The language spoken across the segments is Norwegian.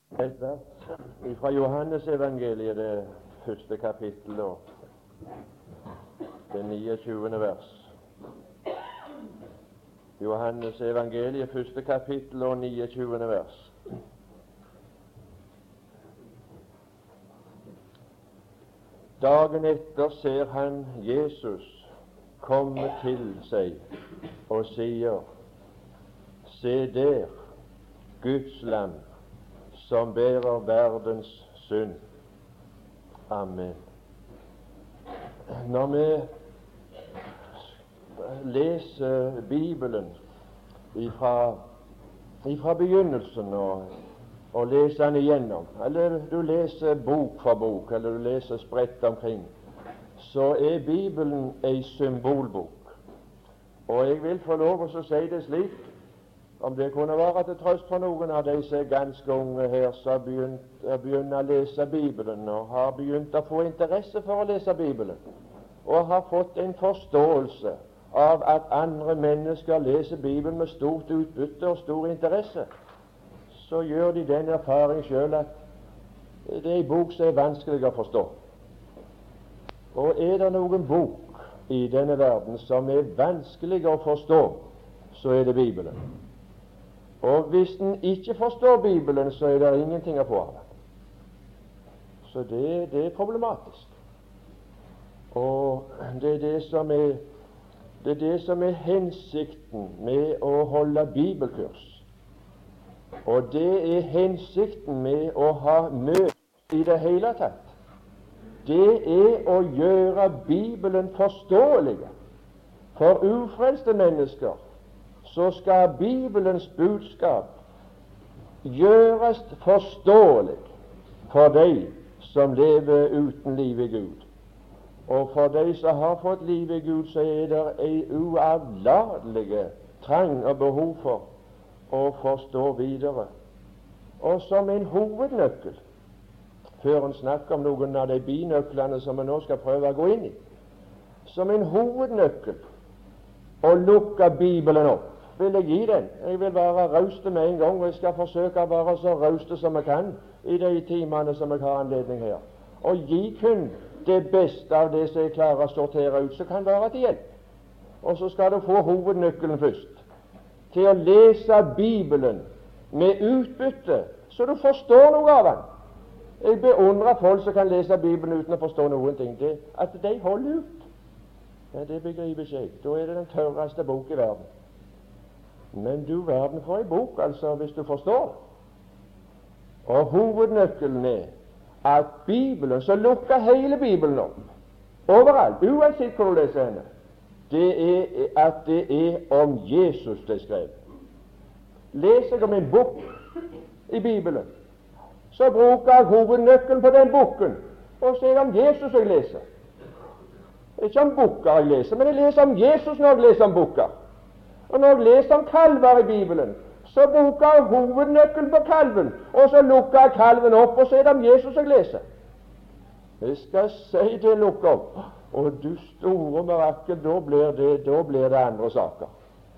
Et vers fra Johannes evangeliet, det første kapittel og det 29. vers. Johannes evangeliet, første kapittel og 29. vers. Dagen etter ser han Jesus komme til seg og sier: Se der, Guds lam, som bærer verdens synd. Amen. Når vi leser Bibelen ifra begynnelsen og leser den igjennom, eller du leser bok for bok, eller du leser spredt omkring, så er Bibelen ei symbolbok. Og jeg vil få lov å si det slik, om det kunne være til trøst for noen av de som er ganske unge her, som begynner å lese Bibelen og har begynt å få interesse for å lese Bibelen, og har fått en forståelse av at andre mennesker leser Bibelen med stort utbytte og stor interesse, så gjør de den erfaring selv at det er en bok som er vanskelig å forstå. Og er det noen bok i denne verden som er vanskelig å forstå, så er det Bibelen. Og hvis en ikke forstår Bibelen, så er det ingenting å få av den. Så det er problematisk. Og det er det som er hensikten med å holde bibelkurs. Og det er hensikten med å ha møte i det hele tatt. Det er å gjøre Bibelen forståelig for ufrelste mennesker. Så skal Bibelens budskap gjøres forståelig for de som lever uten liv i Gud. Og for de som har fått liv i Gud, så er det en uavlatelig trang og behov for å forstå videre. Og som en hovednøkkel, før en snakker om noen av de binøklene som vi nå skal prøve å gå inn i, som en hovednøkkel å lukke Bibelen opp, vil jeg gi den. Jeg vil være rauste med en gang, og jeg skal forsøke å være så rauste som jeg kan i de timene som jeg har anledning her, og gi kun det beste av det som jeg klarer å sortere ut, som kan være til hjelp. Og så skal du få hovednøkkelen først, til å lese Bibelen med utbytte, så du forstår noe av den. Jeg beundrer folk som kan lese Bibelen uten å forstå noen ting. At de holder ut, ja, det begriper ikke jeg. Da er det den tørreste bok i verden. Men du verden for en bok, altså, hvis du forstår. Og hovednøkkelen er at Bibelen, så lukker hele Bibelen opp, overalt, uansett hvor du leser henne, det er at det er om Jesus det er skrevet. Leser jeg om en bok i Bibelen, så bruker jeg hovednøkkelen på den boken, og så er det om Jesus jeg leser. Det er ikke om boker jeg leser, men jeg leser om Jesus når jeg leser om boker. Og når jeg leser om kalver i Bibelen, så bruker jeg hovednøkkelen på kalven, og så lukker jeg kalven opp, og så er det om Jesus jeg leser. Jeg skal si det lukker opp, og du store mirakel, da blir det andre saker.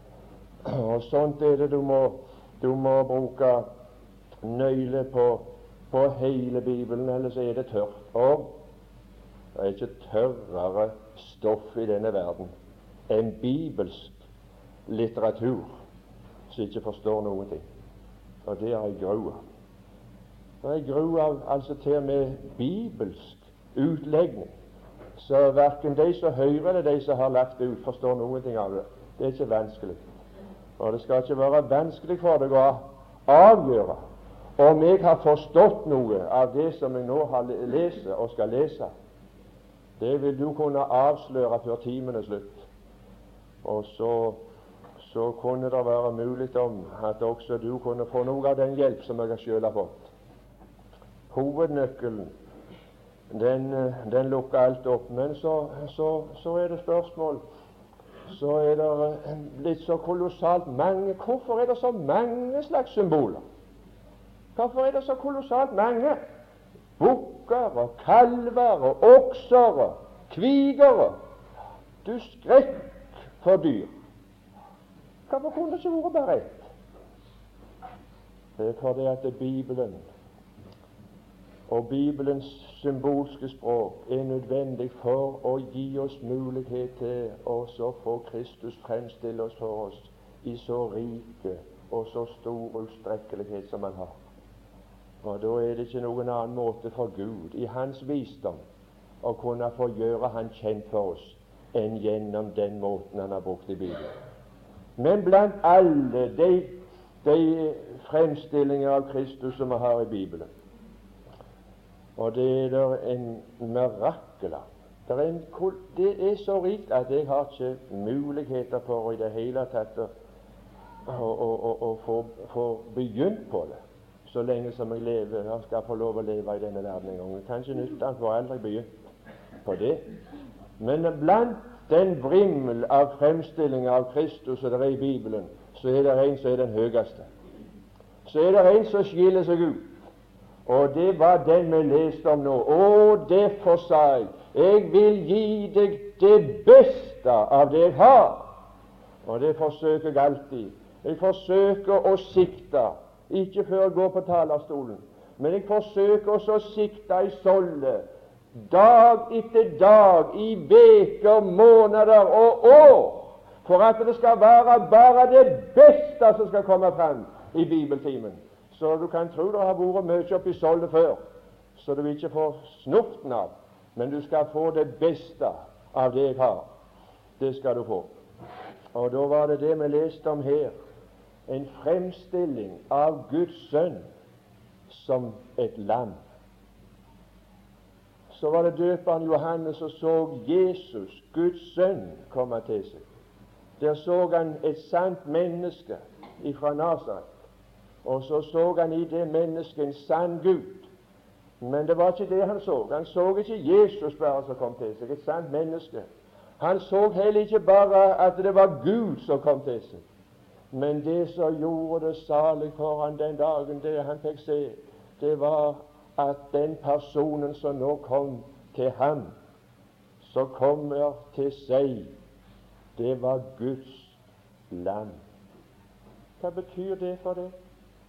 Og sånt er det du må bruke nøyle på hele Bibelen, ellers er det tørt. Og det er ikke tørrere stoff i denne verden enn bibelsk litteratur som ikke forstår noen ting. Og det er ei gru av. Det er ei gru av, altså til og med bibelsk utlegning. Så hverken de som hører eller de som har lagt det ut, forstår noen ting av det. Det er ikke vanskelig. Og det skal ikke være vanskelig for deg å avgjøre om jeg har forstått noe av det som jeg nå har lest og skal lese. Det vil du kunne avsløre før timen er slutt. Og så kunne det være mulig om at også du kunne få noe av den hjelp som jeg selv har fått. Hovednøkkelen, den lukker alt opp. Men så er det spørsmål. Så er det blitt så kolossalt mange. Hvorfor er det så mange slags symboler? Hvorfor er det så kolossalt mange? Bukker og kalver og okser og kvigere. Du skrekk for dyr. Hvorfor kunne det ikke vært bare ett? Det er fordi at Bibelen Og Bibelens symbolske språk er nødvendig for å gi oss mulighet til å få Kristus fremstille oss for oss i så rike og så stor ustrekkelighet som han har. Og da er det ikke noen annen måte for Gud i hans visdom å kunne få gjøre han kjent for oss enn gjennom den måten han har brukt i Bibelen. Men blant alle de fremstillinger av Kristus som vi har i Bibelen, og det er der en mirakel av. Det er så rikt at jeg har ikke muligheter for i det hele tatt å få begynt på det så lenge som jeg lever og skal få lov å leve i denne verden en gang. Det kan ikke nytte, han får aldri begynt på det. Men blant den vrimmel av fremstillinger av Kristus og det er i Bibelen, så er det en som er den høyeste. Så er det en som skiller seg ut. Og det var den vi leste om nå. Og derfor sa jeg vil gi deg det beste av det jeg har. Og det forsøker jeg alltid. Jeg forsøker å sikte, ikke før jeg går på talerstolen, men jeg forsøker også å sikte i sollet, dag etter dag, i veker, måneder og år, for at det skal være bare det beste som skal komme frem i bibeltimen. Så du kan tro det har vært mye oppi soldet før, så du ikke får snurten av, men du skal få det beste av det jeg har. Det skal du få. Og da var det vi leste om her, en fremstilling av Guds sønn som et lam. Så var det døperen Johannes og så Jesus, Guds sønn, komme til seg. Der så han et sant menneske ifra Nasaret, og så han i det mennesket en sann Gud. Men det var ikke det han så. Han så ikke Jesus bare som kom til seg, et sant menneske. Han så heller ikke bare at det var Gud som kom til seg, men det som gjorde det salig for han den dagen, det han fikk se, det var at den personen som nå kom til ham, som kommer til seg, det var Guds lam. Hva betyr det for deg?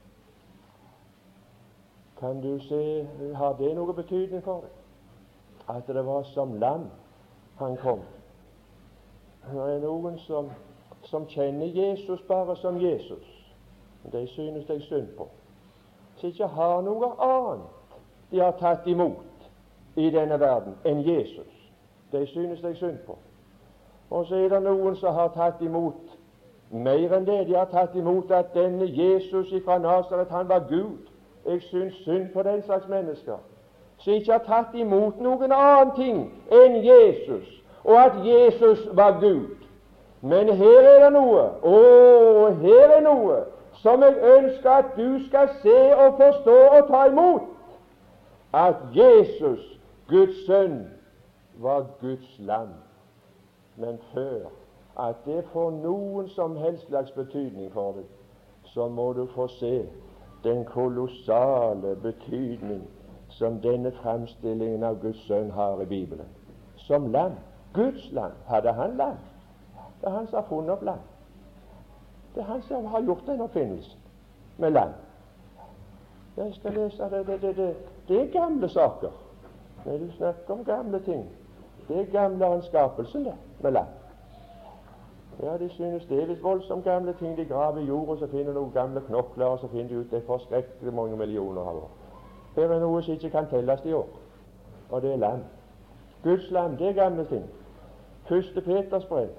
Kan du se, har det noe betydning for deg? At det var som lam han kom. Det er noen som kjenner Jesus bare som Jesus. De synes jeg synd på. Som ikke har noe annet de har tatt imot i denne verden enn Jesus. De synes jeg synd på. Og så er det noen som har tatt imot mer enn det. De har tatt imot at denne Jesus fra Nasaret, han var Gud. Jeg synes synd på den slags mennesker som ikke har tatt imot noen annen ting enn Jesus, og at Jesus var Gud. Men her er det noe, her er noe som jeg ønsker at du skal se og forstå og ta imot. At Jesus, Guds sønn, var Guds lam. Men før at det får noen som helst slags betydning for deg, så må du få se den kolossale betydning som denne fremstillingen av Guds sønn har i Bibelen. Som lam. Guds lam. Hadde han lam? Det er han som har funnet opp lam. Det er han som har gjort den oppfinnelsen med lam. Jeg skal lese det er gamle saker. Når du snakker om gamle ting, det er gamle anskapelsen det, med lam. Ja, de synes det er litt voldsomt gamle ting. De graver i jord, og så finner noen gamle knokler, og så finner de ut det for skrekkelig mange millioner av år. Her er noe som ikke kan telles i år, og det er lam. Guds lam, det er gamle ting. Første Peters brev.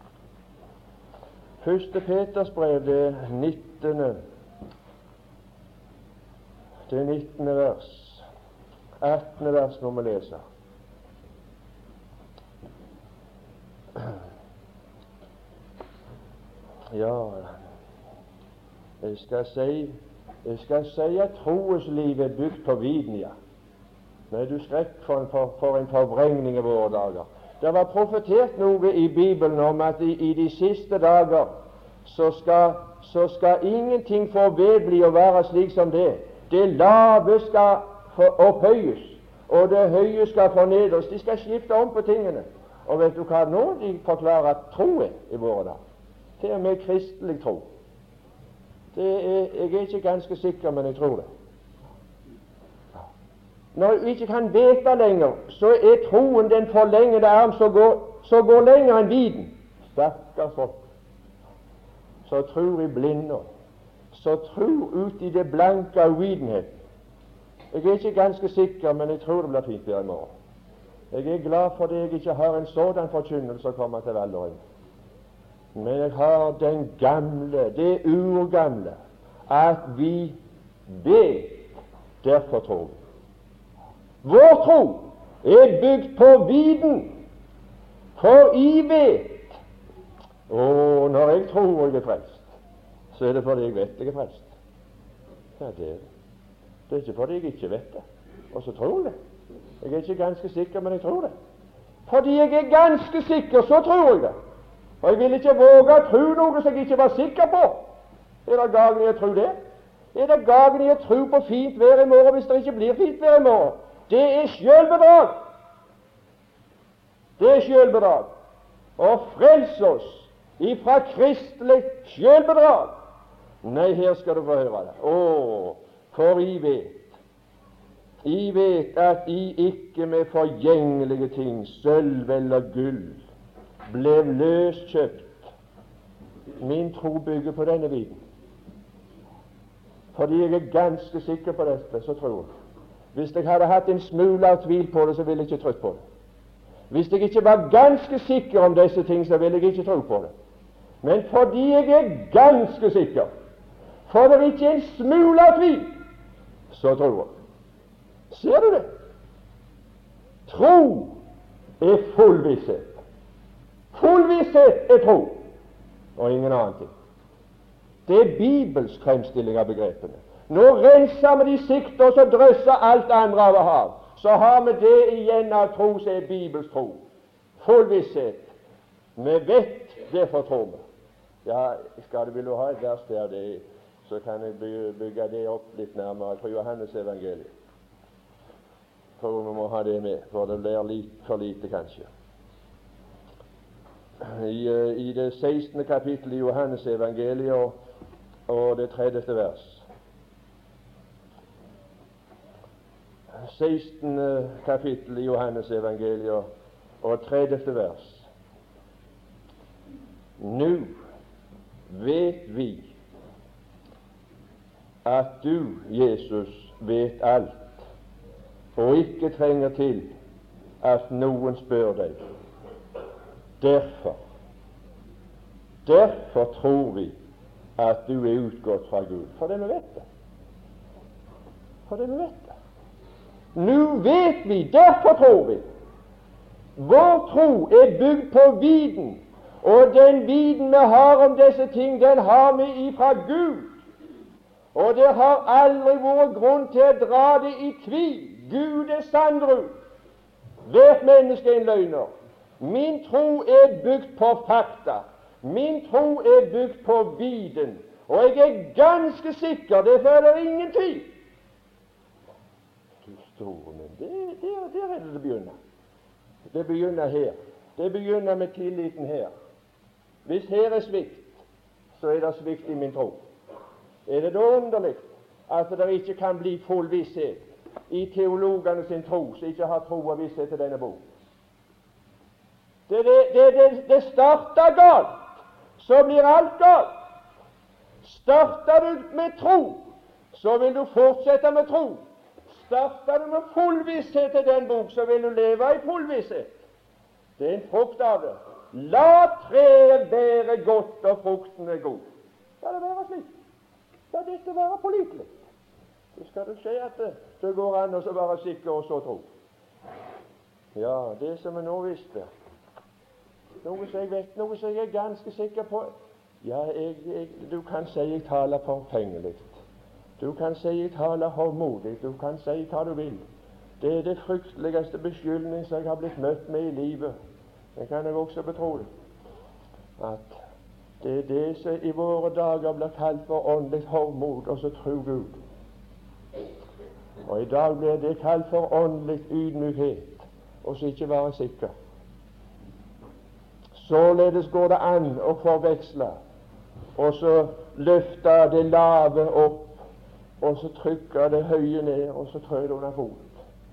Første Peters brev, det 19. vers. 18. vers må vi lese. Ja, jeg skal si at troeslivet er bygd på viden, ja. Men du skrekk for en forvrengning i våre dager. Det var profetert noe i Bibelen om at i de siste dager så skal ingenting få vedbli å være slik som det. Det lave skal opphøyes, og det høye skal fornedres. De skal skifte om på tingene. Og vet du hva nå de forklarer at tro er i våre dager? Til og med kristelig tro. Jeg er ikke ganske sikker, men jeg tror det. Når du ikke kan vite lenger, så er troen den forlengede arm så går lenger enn viden. Stakkars folk. Så tror i blinder, så tror ut i det blanke av uvitenhet. Jeg er ikke ganske sikker, men jeg tror det blir fint der i morgen. Jeg er glad for det jeg ikke har en sådan forkynnelse å komme til Valdres. Men jeg har den gamle, det urgamle, at vi vet, derfor tror vi. Vår tro er bygd på viten, for I vet. Og når jeg tror jeg er frelst, så er det fordi jeg vet jeg er frelst. Ja, det er ikke fordi jeg ikke vet det, og så tror jeg det. Jeg er ikke ganske sikker, men jeg tror det. Fordi jeg er ganske sikker, så tror jeg det. Og jeg vil ikke våge å tro noe som jeg ikke var sikker på. Er det galt i å tro det? Er det galt i å tro på fint vær i morgen hvis det ikke blir fint vær i morgen? Det er selvbedrag. Det er selvbedrag. Og frelse oss ifra kristelig selvbedrag. Nei, her skal du få høre det. For I vet at I ikke med forgjengelige ting, sølv eller gull, ble løskjøpt. Min tro bygger på denne viten. Fordi jeg er ganske sikker på dette, så tror jeg. Hvis jeg hadde hatt en smule av tvil på det, så ville jeg ikke trodd på det. Hvis jeg ikke var ganske sikker om disse ting, så ville jeg ikke tro på det. Men fordi jeg er ganske sikker, for det er ikke en smule av tvil, så tror jeg. Ser du det? Tro er full visshet. Full visshet er tro, og ingen annen ting. Det er Bibels fremstilling av begrepene. Nå renser vi de sikter, og så drøsser alt andre av hav. Så har vi det igjen av tro som er Bibels tro. Full visshet. Vi vet, derfor tror vi. Ja, vil du ha et vers der, så kan jeg bygge det opp litt nærmere fra Johannes evangeliet. For vi må ha det med, for det blir litt for lite kanskje. I det 16. kapittel i Johannes evangeliet og det 30. vers. 16. kapittel i Johannes evangeliet og 30. vers. Nå vet vi at du, Jesus, vet alt, og ikke trenger til at noen spør deg. Derfor tror vi at du er utgått fra Gud. For det vi vet det. Nå vet vi, derfor tror vi. Vår tro er bygd på viten, og den viten vi har om disse ting, den har vi ifra Gud. Og det har aldri vært grunn til å dra det i tvil. Gud er sannere. Hvert menneske er en løgner. Min tro er bygd på fakta. Min tro er bygd på viten. Og jeg er ganske sikker, det føler ingen tvil. Du store min, der er det begynner. Det begynner her. Det begynner med tilliten her. Hvis her er svikt, så er det svikt i min tro. Er det da underlig at det ikke kan bli full visshet i teologene sin tro, som ikke har tro og visshet til denne bok? Det starter galt, så blir alt galt. Starter du med tro, så vil du fortsette med tro. Starter du med full visshet til den bok, så vil du leve i full visshet. Det er en frukt av det. La treet være godt, og frukten er god. Skal det være slik? Skal dette være pålitelig? Så skal du se at det går an å være sikker og så tro. Ja, det som jeg nå visste, noe som jeg vet, noe som jeg er ganske sikker på. Ja, du kan si jeg taler forfengelig. Du kan si jeg taler håndmodig. Du kan si hva du vil. Det er det frykteligste beskyldning som jeg har blitt møtt med i livet. Det kan jeg også betro det. At det er det som i våre dager blir kalt for åndelig håndmod, og så tro Gud. Og i dag blir det kalt for åndelig ydmykhet, og så ikke være sikker. Således går det an å forveksle, og så løfte det lave opp, og så trykke det høye ned, og så trø det under fot.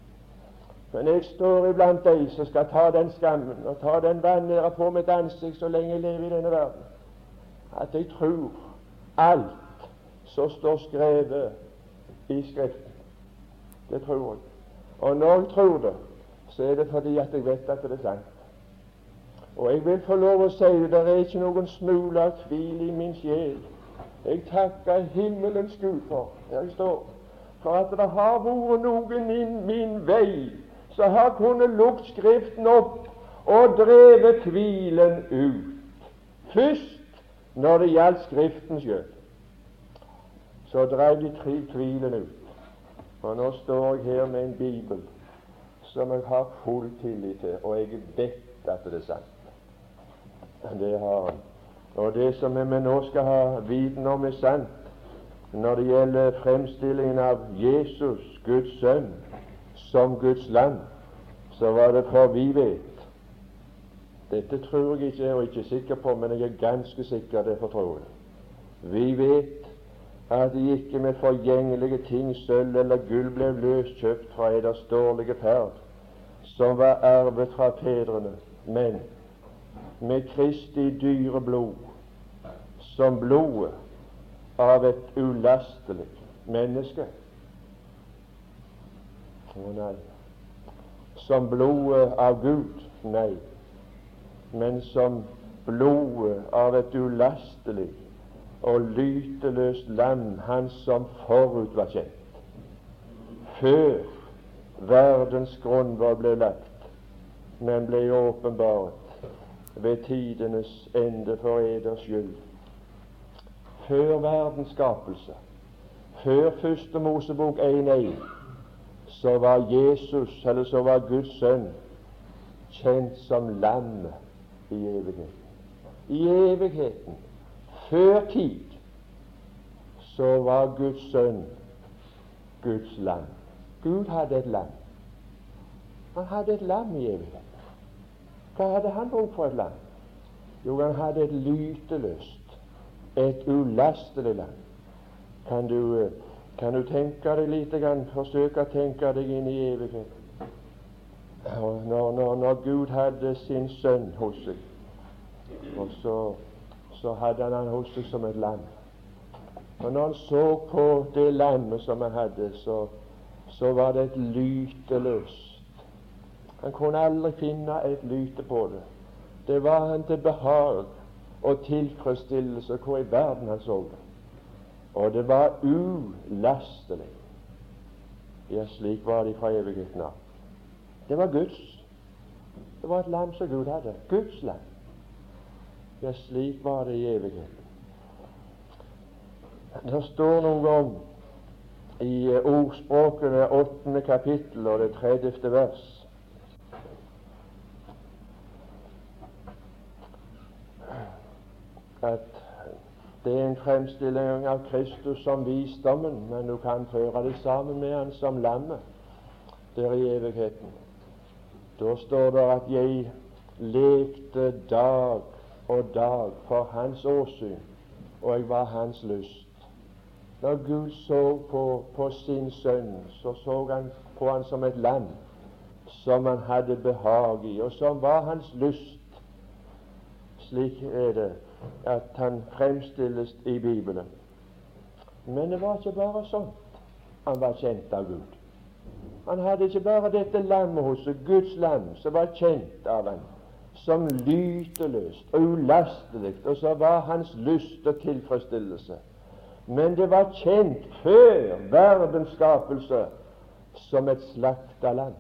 Men jeg står iblant de som skal ta den skammen og ta den vanæra på mitt ansikt så lenge jeg lever i denne verden, at jeg tror alt som står skrevet i Skriften. Det tror jeg. Og når jeg tror det, så er det fordi at jeg vet at det er sant. Og jeg vil få lov å si det, det er ikke noen smule av tvil i min sjel. Jeg takker himmelens Gud for, der jeg står, for at det har vært noen i min vei som har kunnet lukke Skriften opp og drevet tvilen ut. Først når det gjaldt Skriften selv, så drev de tvilen ut. Og nå står jeg her med en bibel som jeg har full tillit til, og jeg vet at det er sant. Det har han. Og det som vi nå skal ha viten om, er sant når det gjelder fremstillingen av Jesus, Guds sønn, som Guds lam. Så var det for vi vet. Dette tror jeg ikke, og ikke sikker på, men jeg er ganske sikker, derfor tror jeg. Vi vet at de ikke med forgjengelige ting, sølv eller gull, ble løskjøpt fra eders dårlige ferd, som var arvet fra fedrene, men med Kristi dyre blod, som blodet av et ulastelig menneske. Å nei. Som blodet av Gud? Nei. Men som blodet av et ulastelig og lyteløst lam, han som forut var kjent, før verdens grunnvoll ble lagt, men ble åpenbart ved tidenes ende for eders skyld. Før verdens skapelse, før første Mosebok 1:1, så var Jesus, eller så var Guds sønn, kjent som lammet i evigheten. I evigheten, før tid, så var Guds sønn Guds lam. Gud hadde et lam. Han hadde et lam i evigheten. Hva hadde han bruk for et lam? Jo, han hadde et lyteløst, et ulastelig lam. Kan du tenke deg lite grann, forsøke å tenke deg inn i evigheten? Og når Gud hadde sin sønn hos seg, og så hadde han hos seg som et lam. Og når han så på det lammet som han hadde, så var det et lyteløst. Han kunne aldri finne et lyte på det. Det var han til behag og tilfredsstillelse hvor i verden han så det. Og det var ulastelig. Ja, slik var det fra evigheten av. Det var Guds. Det var et lam som Gud hadde. Guds lam. Ja, slik var det i evigheten. Det står noen gang i ordspråkene 8. kapittel og det 30. vers at det er en fremstilling av Kristus som visdommen, men du kan føre det sammen med han som lammet der i evigheten. Da står det at jeg lekte dag og dag for hans åsyn, og jeg var hans lyst. Når Gud så på sin sønn, så han på han som et lam som han hadde behag i, og som var hans lyst. Slik er det at han fremstilles i Bibelen. Men det var ikke bare sånn han var kjent av Gud. Han hadde ikke bare dette lammet hos seg, Guds lam, som var kjent av han som lyteløst og ulastelig, og så var hans lyst og tilfredsstillelse. Men det var kjent før verdens skapelse som et slakta lam.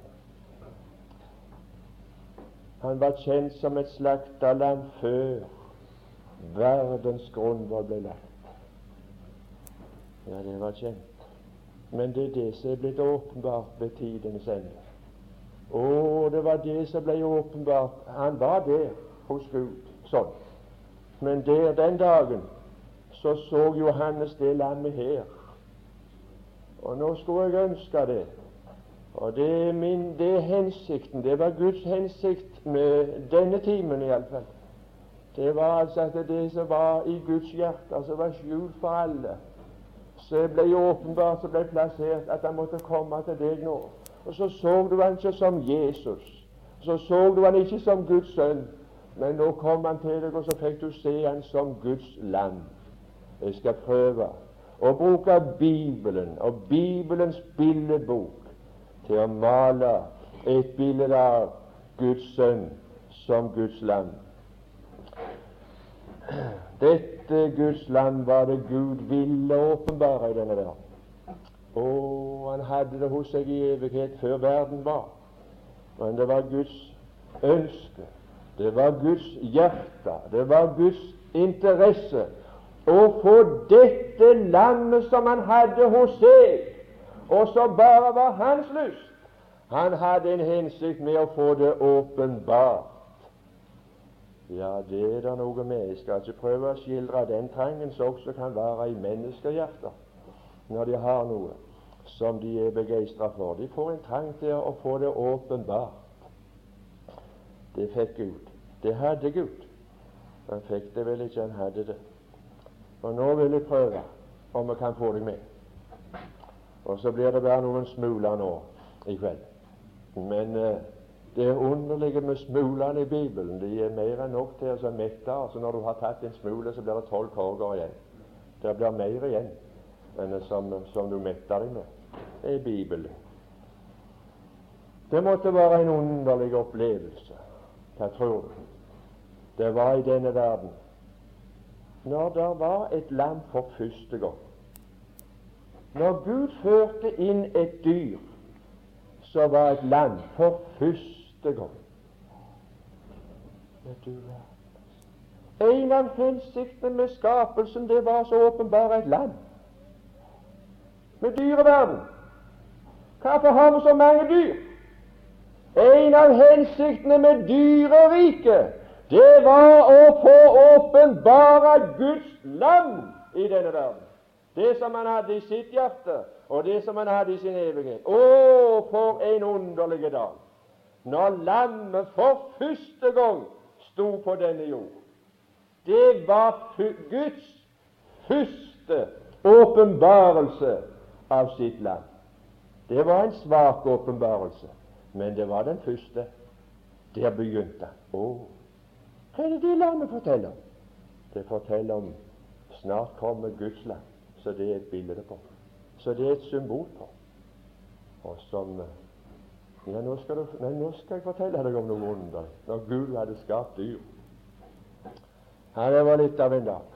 Han var kjent som et slakta lam før verdens grunnvoll ble lagt. Ja, det var kjent. Men det er det som er blitt åpenbart ved tidens ende. Det var det som ble åpenbart. Han var der hos Gud, sånn. Men der den dagen så Johannes det lammet her. Og nå skulle jeg ønske det. Og det er hensikten. Det var Guds hensikt med denne timen i alle fall. Det var altså at det som var i Guds hjerte, som var skjult for alle, så ble åpenbart, så ble plassert at han måtte komme til deg nå. Og så du han ikke som Jesus, så du han ikke som Guds sønn, men nå kom han til deg, og så fikk du se han som Guds lam. Jeg skal prøve å bruke Bibelen og Bibelens billedbok til å male et bilde av Guds sønn som Guds lam. Dette Guds lam var det Gud ville åpenbare i denne verden. Og han hadde det hos seg i evighet før verden var. Men det var Guds ønske, det var Guds hjerte, det var Guds interesse å få dette lammet som han hadde hos seg, og som bare var hans lyst. Han hadde en hensikt med å få det åpenbart. Ja, det er det noe med. Jeg skal ikke prøve å skildre den trangen som også kan være i menneskehjerter når de har noe som de er begeistret for. De får en trang til å få det åpenbart. Det fikk Gud. Det hadde Gud. Han fikk det vel ikke, han hadde det. Og nå vil jeg prøve om jeg kan få deg med. Og så blir det bare noen smuler nå i kveld. Men det er underlige med smulene i Bibelen. De er mer enn nok til å mette. Altså når du har tatt en smule, så blir det 12 korger igjen. Det blir mer igjen enn som du metter deg med. Det er Bibelen. Det måtte være en underlig opplevelse. Hva tror du? Det var i denne verden når det var et lam for første gang. Når Gud førte inn et dyr, så var et lam for første gang. En av hensiktene med skapelsen, det var så åpenbart et lam. Med dyreverden. Hvorfor har vi så mange dyr? En av hensiktene med dyreriket, det var å få åpenbare Guds lam i denne verden. Det som han hadde i sitt hjerte, og det som han hadde i sin evighet. Å, for en underlig dag! Når lammet for første gang sto på denne jord. Det var Guds første åpenbarelse av sitt lam. Det var en svak åpenbarelse, men det var den første. Der begynte han. Hva er det lammet forteller om? Det forteller om snart kommer Guds lam. Så det er et bilde på. Så det er et symbol på. Og som ja, nå skal jeg fortelle deg om noe under. Når Gud hadde skapt dyr. Ja, det var litt av en dag.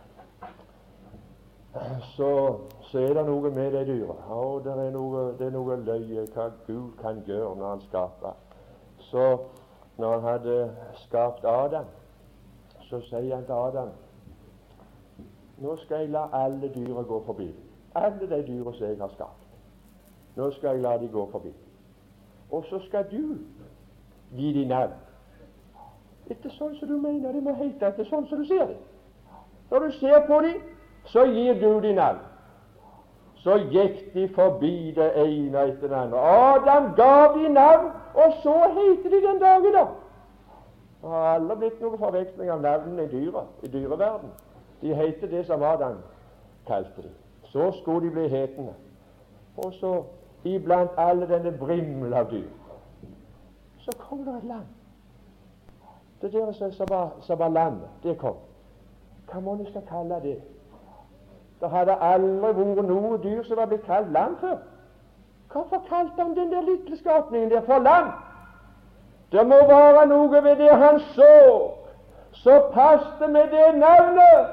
Så er det noe med det dyret. Ja, det er noe løye hva Gud kan gjøre når han skaper. Så når han hadde skapt Adam, så sier han til Adam: nå skal jeg la alle dyra gå forbi. Alle de dyra som jeg har skapt. Nå skal jeg la de gå forbi. Og så skal du gi de navn. Ikke sånn som du mener de må hete, ikke sånn som du ser dem. Når du ser på dem, så gir du de navn. Så gikk de forbi det ene etter det andre. Adam gav de navn, og så heter de den dag i dag. Det har aldri blitt noen forveksling av navnene i dyreverden. De heter det som Adam kalte dem. Så skulle de bli hetende. Og så iblant alle denne vrimmel av dyr, så kom det et lam. Det der som var lammet, det kom. Hva må du skal kalle det? Det hadde aldri vært noe dyr som var blitt kalt lam før. Hvorfor kalte han den der lille skapningen der for lam? Det må være noe ved det han så passte med det navnet.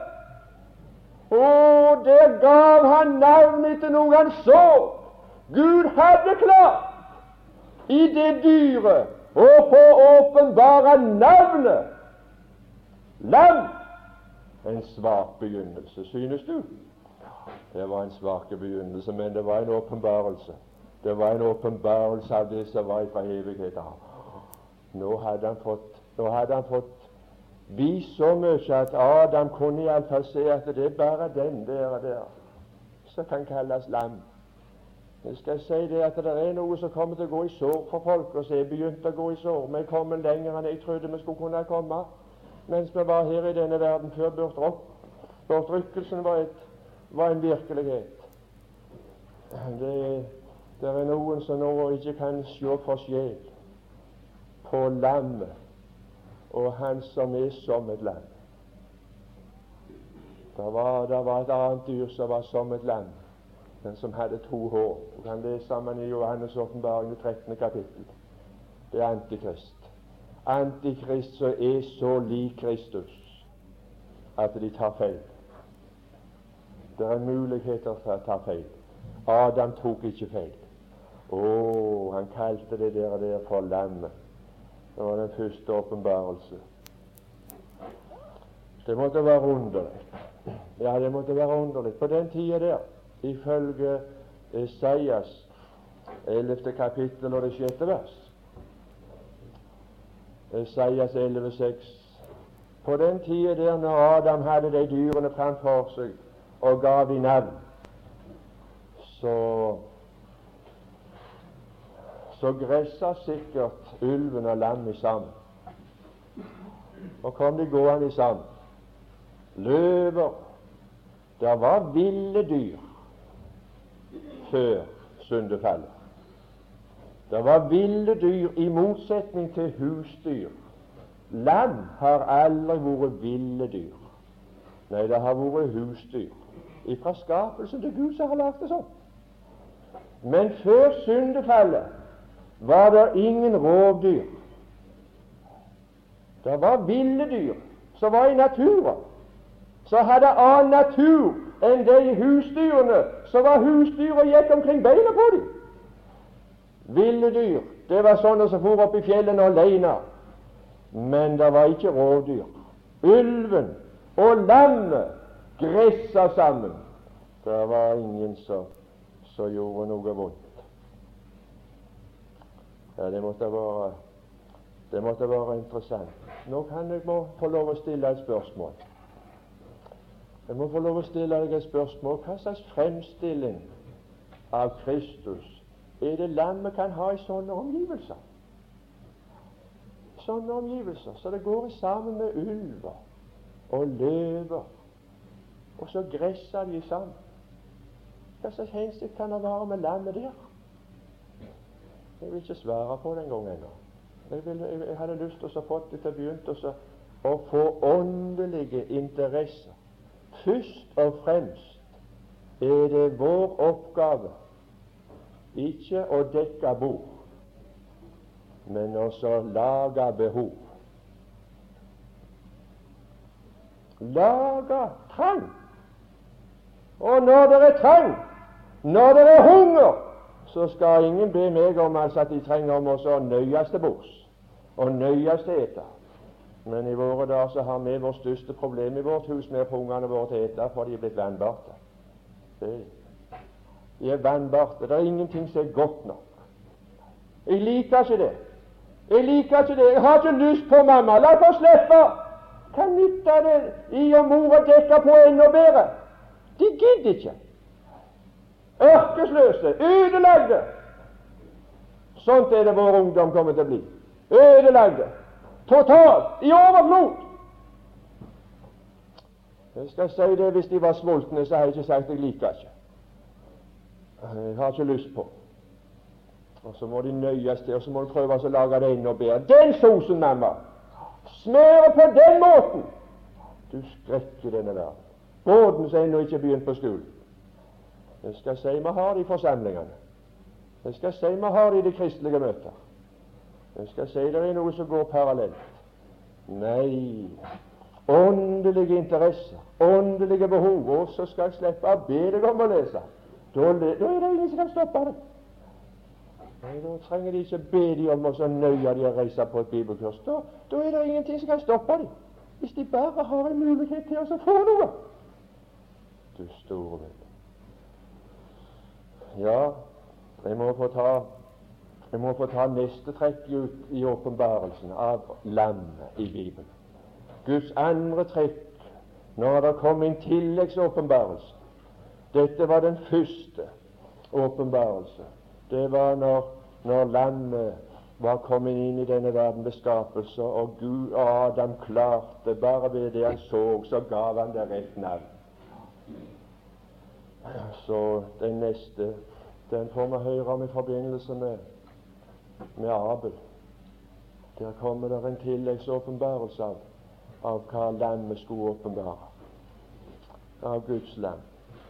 Og der gav han navn etter noe han så. Gud hadde klart i det dyret å få åpenbare navnet lam. En svak begynnelse, synes du? Det var en svak begynnelse, men det var en åpenbarelse. Det var en åpenbarelse av det som var fra evighet av. Nå hadde han fått vist så mye at Adam kunne i alle fall se at det er bare den der som kan kalles lam. Jeg skal si det at det er noe som kommer til å gå i sår for folk, og så er begynt å gå i sår. Vi er kommet lenger enn jeg trodde vi skulle kunne komme mens vi var her i denne verden før bortrykkelsen var en virkelighet. Det er noen som nå ikke kan se forskjell på lammet og han som er som et lam. Det var et annet dyr som var som et lam, den som hadde 2 hår. Du kan lese om han i Johannes' åpenbaring, 13. kapittel. Det er Antikrist. Antikrist som er så lik Kristus at de tar feil. Det er muligheter for å ta feil. Adam tok ikke feil. Han kalte det der for lammet. Det var den første åpenbarelse. Det måtte være underlig. Ja, det måtte være underlig. På den tida der, ifølge Esaias 11. kapittel og det 6. vers, Esaias 11,6, på den tida der når Adam hadde de dyrene framfor seg og gav de navn, så gressa sikkert ulven og lammet sammen. Og kom de gående sammen. Løver. Det var ville dyr før syndefallet. Det var ville dyr i motsetning til husdyr. Lam har aldri vært ville dyr. Nei, det har vært husdyr. Fra skapelsen til Gud som har lagt det sånn. Men før syndefallet var det ingen rovdyr. Det var ville dyr som var i naturen, som hadde annen natur enn de husdyrene som var husdyr og gikk omkring beina på dem. Ville dyr, det var sånne som for opp i fjellene alene, men det var ikke rovdyr. Ulven og lammet gressa sammen. Det var ingen som gjorde noe vondt. Ja, det måtte være interessant. Nå kan jeg få lov å stille et spørsmål. Jeg må få lov å stille deg et spørsmål. Hva slags fremstilling av Kristus er det lammet kan ha i sånne omgivelser? Sånne omgivelser, så det går sammen med ulver og løver, og så gresser de sammen. Hva slags hensikt kan det være med lammet der? Jeg vil ikke svare på det en gang ennå. Jeg hadde lyst til å få det til å begynne å få åndelige interesser. Først og fremst er det vår oppgave ikke å dekke bord, men også lage behov. Lage trang. Og når det er trang, når det er hunger, så skal ingen be meg om at de trenger om oss å nøyes til bords og nøyes til ete. Men i våre dager så har vi vårt største problem i vårt hus med å få ungene våre til ete, for de er blitt vannbarte. De er vannbarte. Det er ingenting som er godt nok. Jeg liker ikke det. Jeg har ikke lyst på mamma. La oss slippe. Kan nytte det i og mor å dekke på enda bedre. De gidder ikke. Ørkesløse, ødelagte. Sånt er det vår ungdom kommer til å bli. Ødelagte. Totalt. I overflod. Jeg skal si det, hvis de var sultne, så har jeg ikke sagt jeg liker ikke. Jeg har ikke lyst på. Og så må de nøyes til, og så må de prøve å lage det enda bedre. Den sosen, mamma. Smøre på den måten. Du skrekker denne verden. Båten som ennå ikke begynt på skolen. Jeg skal si vi har det i forsamlingene. Jeg skal si vi har det i de kristelige møter. Jeg skal si det er noe som går parallelt. Nei, åndelige interesser, åndelige behov, og så skal jeg slippe å be deg om å lese. Da er det ingen som kan stoppe det. Nei, da trenger de ikke be de om å nøye de å reise på et bibelkurs. Da er det ingenting som kan stoppe dem, hvis de bare har en mulighet til å få noe. Du store venn. Ja, jeg må få ta neste trekk ut i åpenbarelsen av lammet i Bibelen. Guds andre trekk når det kom en tilleggsåpenbarelse. Dette var den første åpenbarelse. Det var når lammet var kommet inn i denne verden ved skapelse, og Gud og Adam klarte, bare ved det han så gav han det rett navn. Så den neste Den får vi høre om i forbindelse med Abel. Der kommer det en tilleggsåpenbarelse av hva lammet skulle åpenbare, av Guds lam.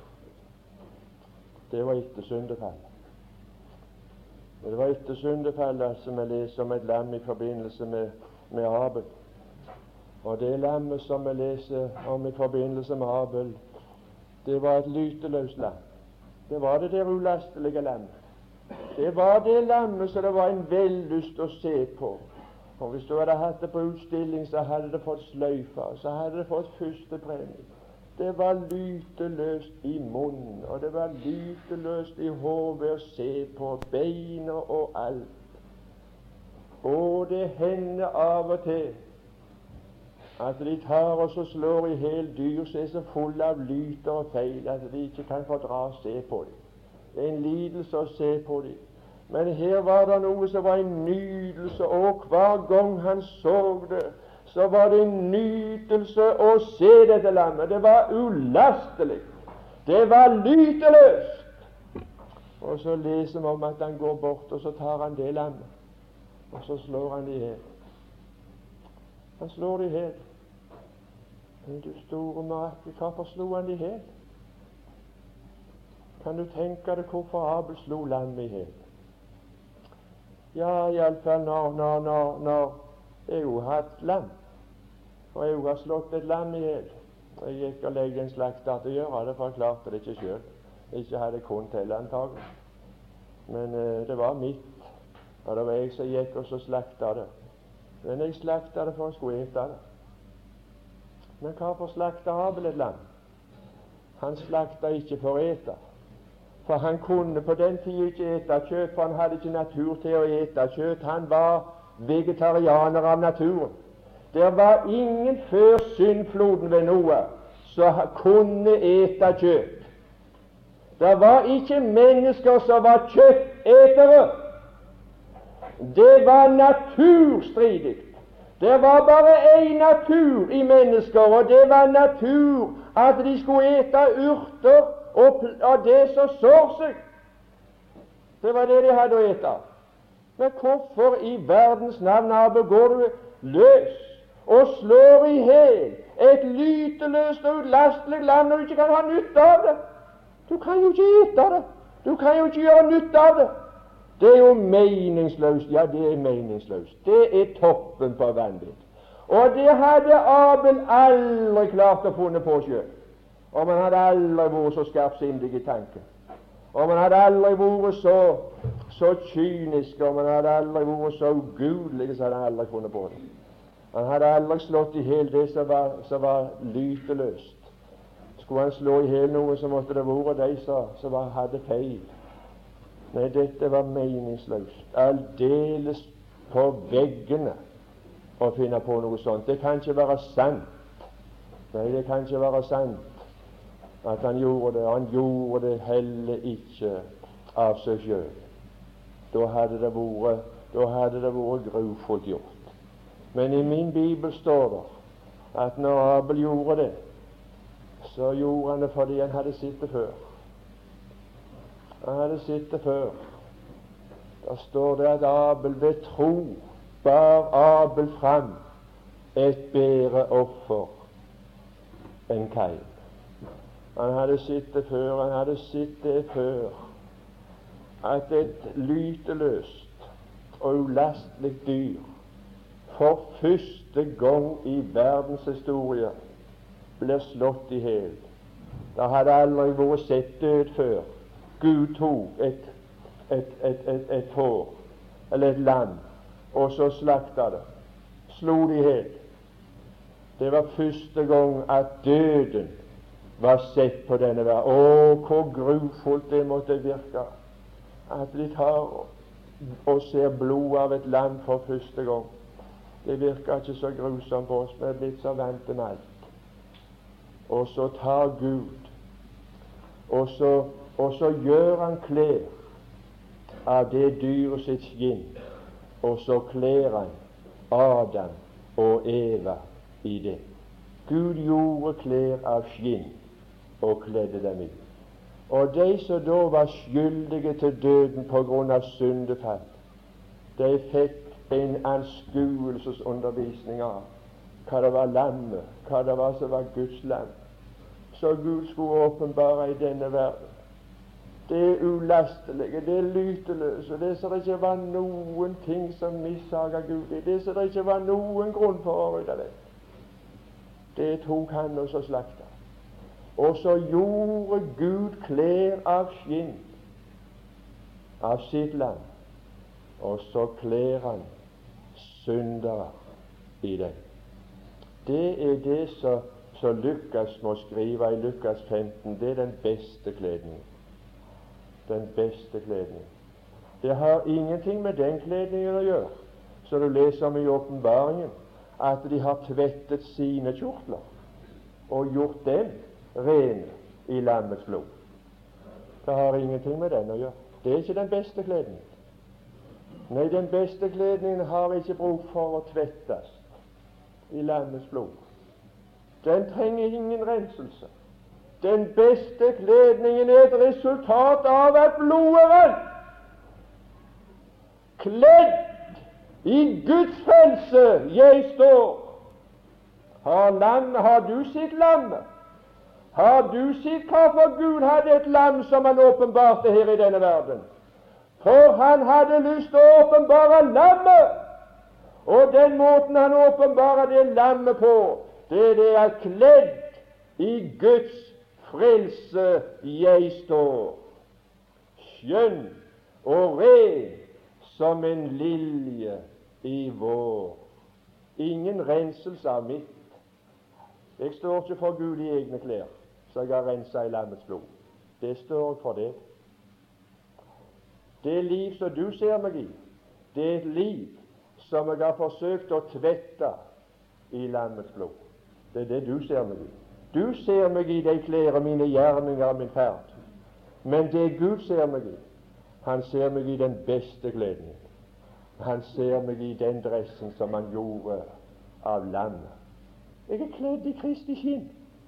Det var etter syndefallet. Det var etter syndefallet som vi leser om et lam i forbindelse med Abel. Og det lammet som vi leser om i forbindelse med Abel, det var et lyteløst lam. Det var det der ulastelige lammet. Det var det lammet som det var en vellyst å se på. Og hvis du hadde hatt det på utstilling, så hadde det fått sløyfa, så hadde det fått førstepremie. Det var lyteløst i munnen, og det var lyteløst i hodet å se på, beina og alt. Og det hender av og til at de tar og så slår i hel dyr som er så fulle av lyter og feil at de ikke kan fordra å se på dem. Det er en lidelse å se på dem. Men her var det noe som var en nydelse, og hver gang han så det, så var det en nytelse å se dette lammet. Det var ulastelig. Det var lyteløst. Og så leser vi om at han går bort, og så tar han det lammet, og så slår han det i hel. Han slår det i hel. Men du store mirakel, hvorfor slo han det i hel? Kan du tenke deg hvorfor Abel slo lammet i hel? Ja, iallfall når jeg jo har hatt lam, og jeg har slått et lam i hel. Jeg gikk og legge en slakter til å gjøre det, for jeg klarte det ikke selv. Ikke hadde jeg kun til antagelig. Men det var mitt, og det var jeg som gikk og så slakta det. Men jeg slakta det for å skulle ete det. Men hvorfor slakta Abel et lam? Han slakta ikke for å ete. For han kunne på den tid ikke ete kjøtt, for han hadde ikke natur til å ete kjøtt. Han var vegetarianer av naturen. Det var ingen før syndfloden ved Noah som kunne ete kjøtt. Det var ikke mennesker som var kjøttetere. Det var naturstridig. Det var bare én natur i mennesker, og det var natur at de skulle ete urter og det som sår seg. Det var det de hadde å ete. Men hvorfor i verdens navn, Abel, går du løs og slår i hel et lyteløst og ulastelig lam når du ikke kan ha nytte av det? Du kan jo ikke ete det. Du kan jo ikke gjøre nytte av det. Det er jo meningsløst. Ja, det er meningsløst. Det er toppen på vanvidd. Og det hadde Abel aldri klart å funne på selv. Og man hadde aldri vært så skarpsindig i tanken. Og man hadde aldri vært så kynisk, og man hadde aldri vært så ugudelig, så hadde han aldri funnet på det. Han hadde aldri slått i hel det som var lyteløst. Skulle han slå i hel noe, så måtte det vært de som hadde feil. Nei, dette var meningsløst. Aldeles på veggene å finne på noe sånt. Det kan ikke være sant. Nei, det kan ikke være sant at han gjorde det. Han gjorde det heller ikke av seg selv. Da hadde det vært grufullt gjort. Men i min bibel står det at når Abel gjorde det, så gjorde han det fordi han hadde sett det før. Han hadde sett det før. Da står det at Abel ved tro bar Abel fram et bedre offer enn Kain. Han hadde sett det før, at et lyteløst og ulastelig dyr for første gang i verdens historie ble slått i hel. Det hadde aldri vært sett død før. Gud tok et får, eller et lam, og så slakta det, slo det i hel. Det var første gang at døden var sett på denne verden. Å, hvor grufullt det måtte virke at de tar og ser blod av et lam for første gang. Det virker ikke så grusomt på oss, vi er blitt så vant med alt. Og så tar Gud, og så gjør han klær av det dyret sitt skinn, og så kler han Adam og Eva i det. Gud gjorde klær av skinn og kledde dem i. Og de som da var skyldige til døden på grunn av syndefall, de fikk en anskuelsesundervisning av hva det var lammet, hva det var som var Guds lam, så Gud skulle åpenbare i denne verden. Det ulastelige, det lyteløse, det som det ikke var noen ting som missaga Gud i, det som det ikke var noen grunn for å rydde vekk. Det tok han og så slakta. Og så gjorde Gud klær av skinn av sitt lam, og så kler han syndere i det. Det er det som Lukas må skrive i Lukas 15. Det er den beste kledningen. Den beste kledningen. Det har ingenting med den kledningen å gjøre, så du leser om i åpenbaringen, at de har tvettet sine kjortler og gjort dem rene i lammets blod. Det har ingenting med den å gjøre. Det er ikke den beste kledningen. Nei, den beste kledningen har ikke bruk for å tvettes i lammets blod. Den trenger ingen renselse. Den beste kledningen er et resultat av at blodet er rent. Kledd i Guds frelse jeg står. Har du sitt lam? Har du sitt hvorfor Gud hadde et lam som han åpenbarte her i denne verden? For han hadde lyst til å åpenbare lammet. Og den måten han åpenbarer det lammet på, det er det at kledd i Guds frelse jeg står, skjønn og ren som en lilje i vår. Ingen renselse av mitt. Jeg står ikke for Gud i egne klær, så jeg har renset i lammets blod. Det står jeg for det. Det liv som du ser meg i, det er et liv som jeg har forsøkt å tvette i lammets blod. Det er det du ser meg i. Du ser meg i de klær, mine gjerninger og min ferd. Men det Gud ser meg i, han ser meg i den beste kledningen. Han ser meg i den dressen som han gjorde av lammet. Jeg er kledd i Kristi skinn.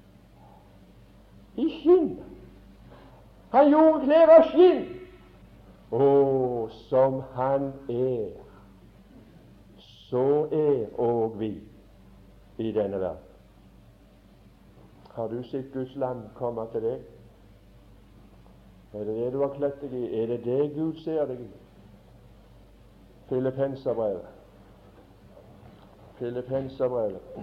I skinn. Han gjorde klær av skinn. Å, som han er, så er og vi i denne verden. Har du sett Guds lam komme til deg? Er det det du har kledd deg i? Er det det Gud ser deg i? Filippenserbrevet. Filippenserbrevet.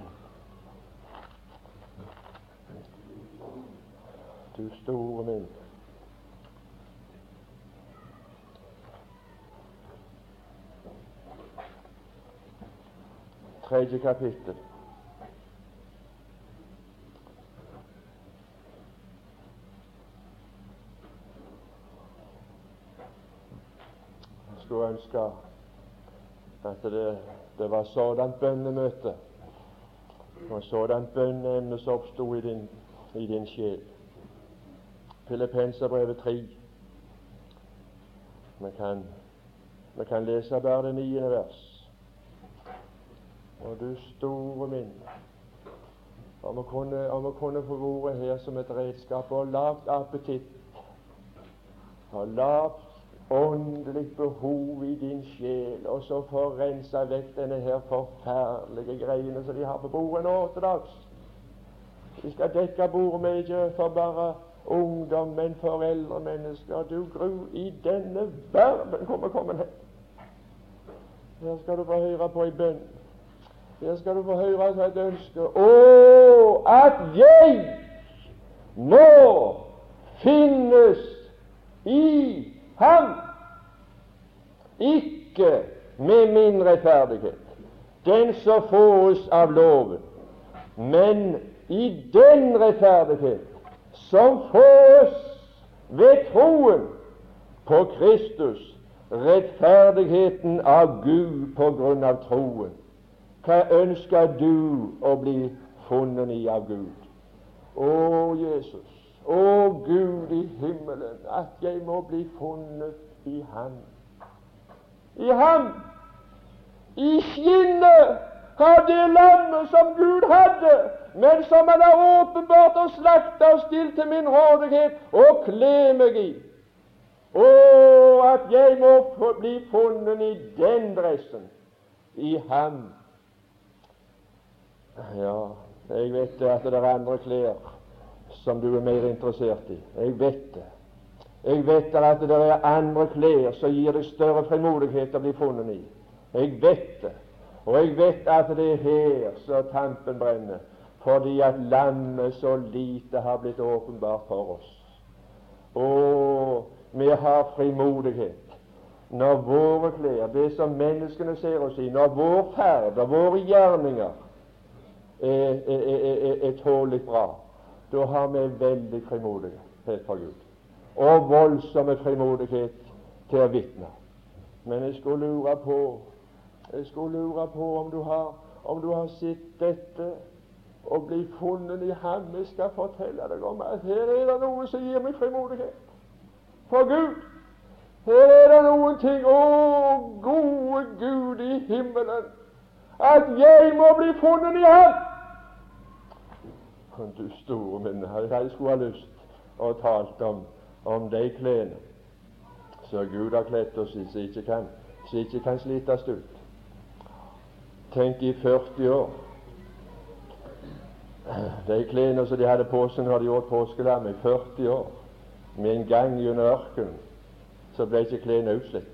Du store min. Tredje kapittel. Jeg skulle ønske at det var sådant bønnemøte og sådant bønneemne som oppstod i din sjel. Filippenserbrevet 3. Vi kan lese bare det 9. vers. Og du store min, om vi kunne få vært her som et redskap og lavt appetitt og lavt åndelig behov i din sjel, og så få rensa vekk denne her forferdelige greiene som de har på bordet nå til dags. De skal dekke bordet med ikke for bare ungdom, men for eldre mennesker. Du gru i denne verden hvor vi kommer hen. Her skal du få høre på i bønn. Her skal du få høre et ønske. Å, at jeg nå finnes i ham, ikke med min rettferdighet, den som fås av loven, men i den rettferdighet som fås ved troen på Kristus, rettferdigheten av Gud på grunn av troen. Hva ønsker du å bli funnet i av Gud? Å, Jesus, å Gud i himmelen, at jeg må bli funnet i ham. I ham, i skinnet av det lammet som Gud hadde, men som han har åpenbart og slakta og stilt til min rådighet og kle meg i. Å, at jeg må bli funnet i den dressen, i ham. Ja, jeg vet at det er andre klær som du er mer interessert i. Jeg vet det. Jeg vet at det er andre klær som gir deg større frimodighet å bli funnet i. Jeg vet det. Og jeg vet at det er her så tampen brenner, fordi at lammet så lite har blitt åpenbart for oss. Og vi har frimodighet når våre klær, det som menneskene ser oss i, når vår ferd og våre gjerninger er tålelig bra, da har vi veldig frimodighet fra Gud, og voldsomme frimodighet til å vitne. Men jeg skulle lure på om du har sett dette og bli funnet i ham. Jeg skal fortelle deg om at her er det noe som gir meg frimodighet for Gud. Her er det noen ting, å gode Gud i himmelen, at jeg må bli funnet i ham. Du store min, jeg skulle ha lyst å talt om de klærne så Gud har kledd oss i, så ikke kan slites ut. Tenk i 40 år. De klærne som de hadde på seg når de gjorde påskelam i 40 år, med en gang gjennom ørkenen, så ble ikke klærne utslitt.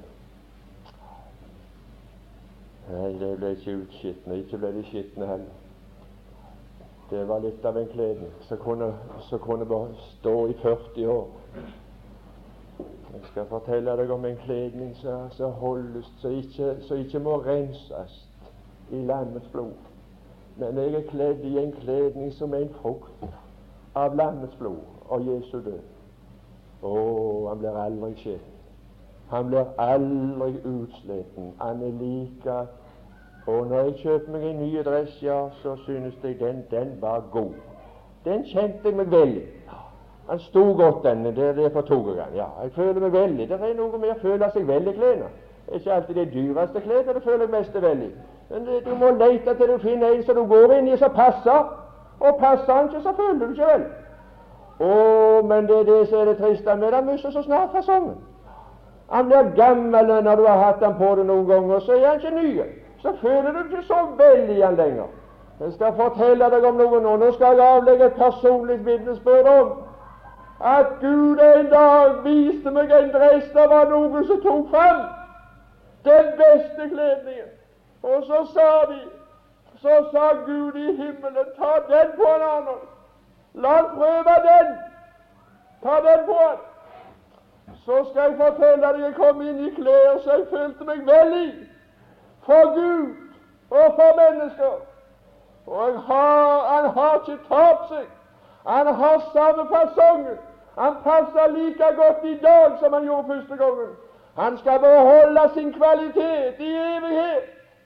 Nei, de ble ikke utskitne, ikke ble de skitne heller. Det var litt av en kledning som kunne stå i 40 år. Jeg skal fortelle deg om en kledning som holdes, som ikke må renses i lammets blod. Men jeg er kledd i en kledning som er en frukt av lammets blod og Jesu død. Å, han blir aldri skitten. Han blir aldri utsliten. Han er like. Og når jeg kjøper meg en ny dress, ja, så synes jeg den var god. Den kjente jeg meg veldig. Han sto godt, denne. Derfor tok jeg den. Ja, jeg føler meg veldig. Det er noe med å føle seg veldig klærne. Det er ikke alltid de dyreste klærne du føler deg mest veldig. Men du må lete til du finner en som du går inn i som passer. Og passer han ikke, så føler du ikke vel. Men det er det som er det triste med den mister så snart fasongen. Han blir gammel når du har hatt den på det noen ganger, så er han ikke ny. Så føler du ikke så veldig igjen lenger. Jeg skal fortelle deg om noe nå. Nå skal jeg avlegge et personlig vitnesbyrd om at Gud en dag viste meg en dress. Det var noen som tok frem den beste kledningen. Og så sa Gud i himmelen, ta den på en annen. La han prøve den. Ta den på han. Så skal jeg fortelle deg, jeg kom inn i klær så jeg følte meg vel i. For Gud og for mennesker. Og han har ikke tapt seg. Han har samme fasongen. Han passer like godt i dag som han gjorde første gangen. Han skal beholde sin kvalitet i evighet.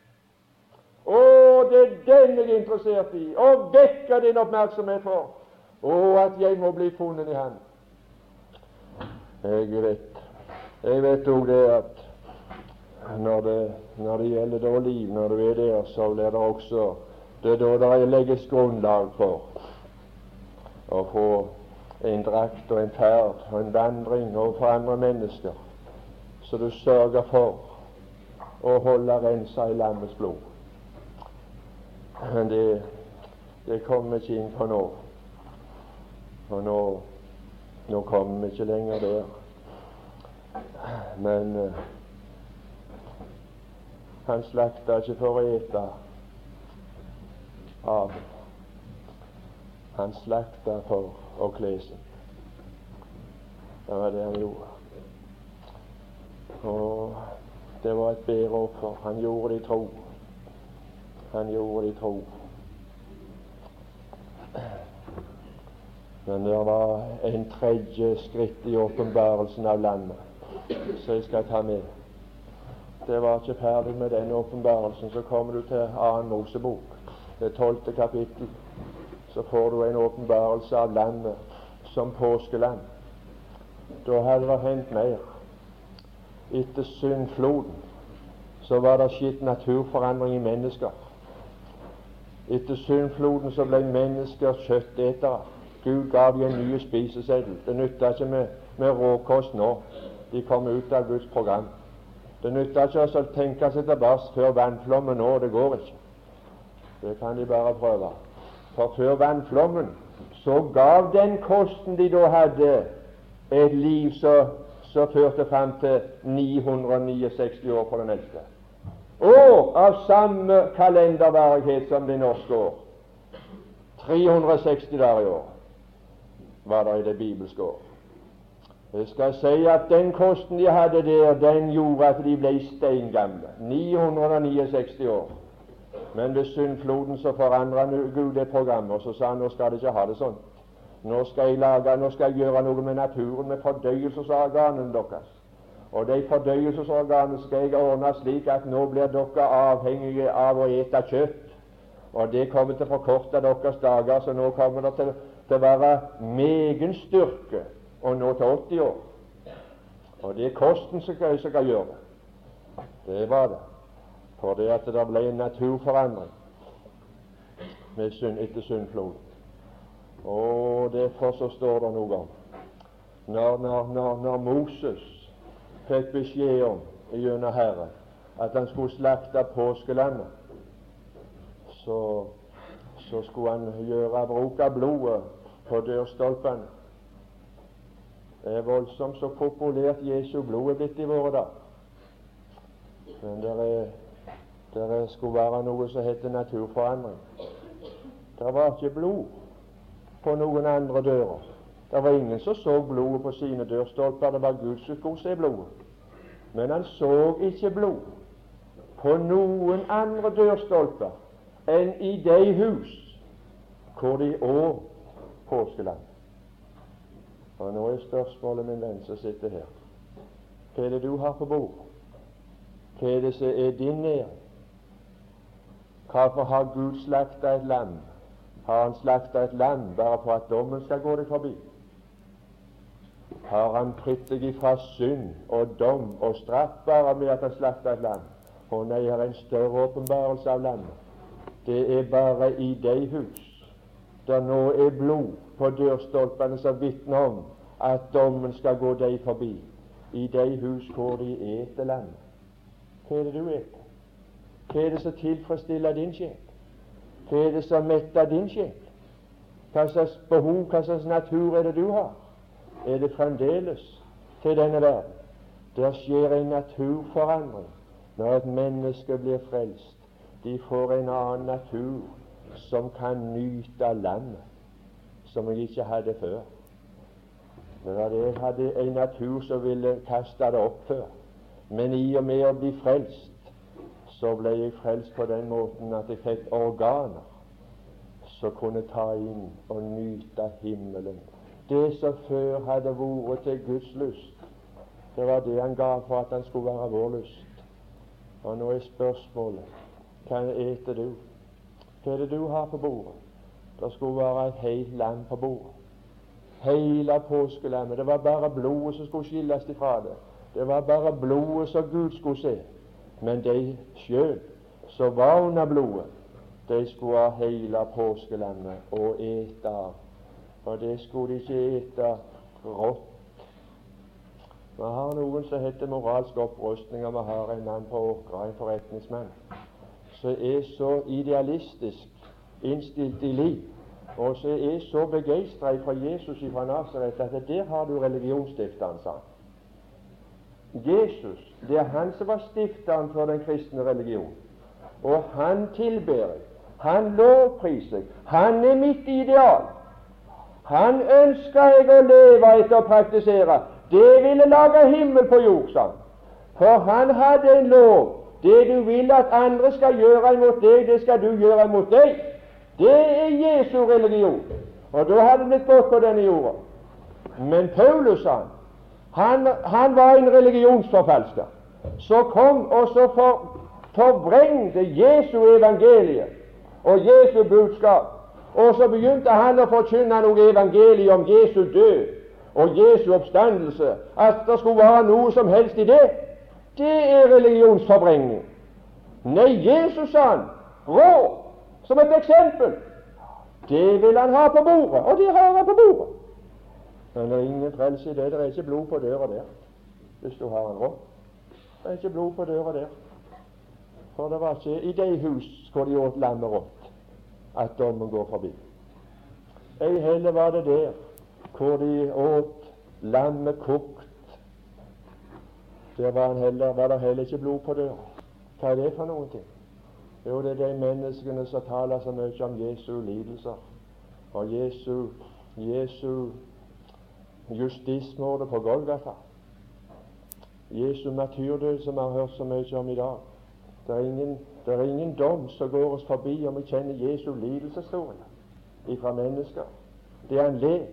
Det er den jeg er interessert i, og vekker din oppmerksomhet for. At jeg må bli funnet i ham. Jeg vet også det at når det gjelder da liv, når du er der, så blir det også det er da det legges grunnlag for å få en drakt og en ferd og en vandring overfor andre mennesker, så du sørger for å holde rensa i lammets blod. Men det kommer ikke inn på nå, og nå kommer vi ikke lenger der. Men han slakta ikke for å ete Abel. Han slakta for å kle seg. Det var det han gjorde. Og det var et bedre offer. Han gjorde det i tro. Han gjorde det i tro. Men det var en tredje skritt i åpenbarelsen av landet, så jeg skal ta med. Det var ikke ferdig med den åpenbarelsen. Så kommer du til 2. Mosebok, det 12. kapittel. Så får du en åpenbarelse av landet som påskeland. Da hadde det hendt mer. Etter syndfloden så var det skjedd naturforandring i mennesker. Etter syndfloden så ble mennesker kjøttetere. Gud gav dem en ny spiseseddel. Det nytta ikke med råkost nå. De kom ut av Guds program. Det nytta ikke å tenke seg tilbake før vannflommen nå. Det går ikke. Det kan de bare prøve. For før vannflommen så gav den kosten de da hadde, et liv så førte frem til 969 år på den eldste. År av samme kalendervarighet som de norske år. 360 dager i år var det i det bibelske år. Jeg skal si at den kosten de hadde der, den gjorde at de ble steingamle. 969 år. Men ved syndfloden så forandret Gud det programmet, og så sa han, nå skal de ikke ha det sånn. Nå skal jeg gjøre noe med naturen, med fordøyelsesorganene deres. Og de fordøyelsesorganene skal jeg ordne slik at nå blir dere avhengige av å ete kjøtt. Og det kommer til å forkorte deres dager, så nå kommer det til å være megen styrke og nå til 80 år. Og det er kosten som skal gjøre det. Det var det. For det at det ble en naturforandring etter syndfloden. Og derfor så står det noe om når Moses fikk beskjed om gjennom Herren at han skulle slakte påskelammet, så skulle han bruke blodet på dørstolpene. Det er voldsomt så populært Jesu blod er blitt i våre dager. Men det skulle være noe som heter naturforandring. Det var ikke blod på noen andre dører. Det var ingen som så blodet på sine dørstolper. Det var Gud som skulle se blodet. Men han så ikke blod på noen andre dørstolper enn i de hus hvor de åt påskelam. Og nå er spørsmålet, min venn som sitter her, hva er det du har på bordet? Hva er det som er din næring? Hvorfor har Gud slaktet et lam? Har han slaktet et lam bare for at dommen skal gå deg forbi? Har han fritt deg ifra synd og dom og straff bare med at han slaktet et lam? Og nei, jeg har en større åpenbarelse av lammet. Det er bare i de hus der nå er blod på dørstolpene som vitner om at dommen skal gå deg forbi. I de hus hvor de eter lammet. Hva er det du eter? Hva er det som tilfredsstiller din sjel? Hva er det som metter din sjel? Hva slags behov, hva slags natur er det du har? Er det fremdeles til denne verden? Der skjer en naturforandring når et menneske blir frelst. De får en annen natur som kan nyte landet, som jeg ikke hadde før. Jeg hadde en natur som ville kaste det opp før. Men i og med å bli frelst, så ble jeg frelst på den måten at jeg fikk organer som kunne ta inn og nyte himmelen. Det som før hadde vært til Guds lyst, det var det han ga for at han skulle være vår lyst. Og nå er spørsmålet, hva eter du? Hva er det du har på bordet? Det skulle være et helt lam på bordet. Hele påskelammet. Det var bare blodet som skulle skilles ifra det. Det var bare blodet som Gud skulle se. Men de selv som var under blodet, de skulle ha hele påskelammet og ete av. Og det skulle de ikke ete rått. Vi har noen som heter moralsk opprustning, og vi har en mann på Åkra, en forretningsmann, som er så idealistisk innstilt i liv, og som er så begeistret fra Jesus fra Nazaret, at der har du religionsstifteren, sa han. Jesus, det er han som var stifteren for den kristne religion. Og han tilber, han lovpriser, han er mitt ideal. Han ønsker jeg å leve etter å praktisere. Det ville lage himmel på jord, sa han. For han hadde en lov. Det du vil at andre skal gjøre imot deg, det skal du gjøre imot deg. Det er Jesu religion. Og da hadde det blitt godt på denne jorda. Men Paulus, sa han var en religionsforfalsker, så kom og så forvrengte Jesu evangeliet og Jesu budskap, og så begynte han å forkynne noe evangeliet om Jesu død og Jesu oppstandelse, at det skulle være noe som helst i det. Det er religionsforvrengning. Nei, Jesus, sa han, rå, som et eksempel. Det vil han ha på bordet, og det har han på bordet. Men det er ingen frelse i det. Det er ikke blod på døra der, hvis du har en råd. Det er ikke blod på døra der. For det var ikke i det hus hvor de åt lammet rått at dommen går forbi. Ei heller var det der hvor de åt lammet kokt. Der var det heller ikke blod på døra. Hva er det for noen ting? Jo, det er de menneskene som taler så mye om Jesu lidelser og Jesu justismordet på Golgata, Jesu martyrdød, som vi har hørt så mye om i dag. Det er ingen dom som går oss forbi om vi kjenner Jesu lidelseshistorie ifra mennesker. Det er han led.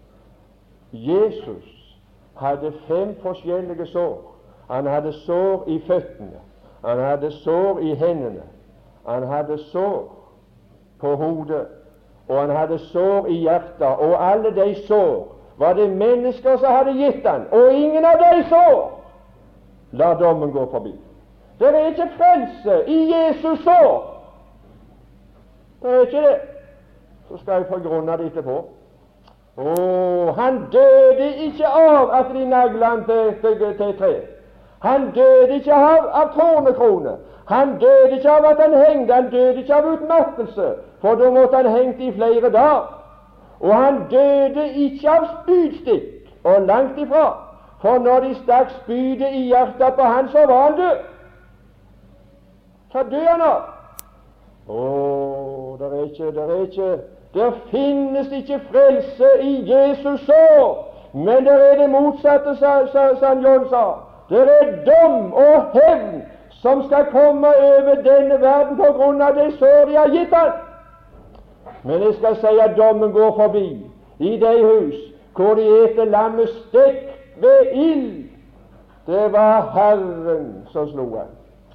Jesus hadde 5 forskjellige sår. Han hadde sår i føttene, han hadde sår i hendene, han hadde sår på hodet, og han hadde sår i hjertet. Og alle de sår var det mennesker som hadde gitt han, og ingen av de sår la dommen gå forbi. Det er ikke frelse i Jesus sår. Det er ikke det. Så skal jeg få grunne det etterpå. Han døde ikke av at de nagla han til tre. Han døde ikke av tornekrone. Han døde ikke av at han hengte. Han døde ikke av utmattelse, for da måtte han hengt i flere dager. Og han døde ikke av spydstikk, og langt ifra. For når de stakk spydet i hjertet på han, så var han død. Hva døde han av? Der finnes ikke frelse i Jesus sår, men det er det motsatte, som John sa. Det er dom og hevn som skal komme over denne verden på grunn av det sår de har gitt han. Men jeg skal si at dommen går forbi i det hus hvor de eter lammet stekt ved ild. Det var Herren som slo han.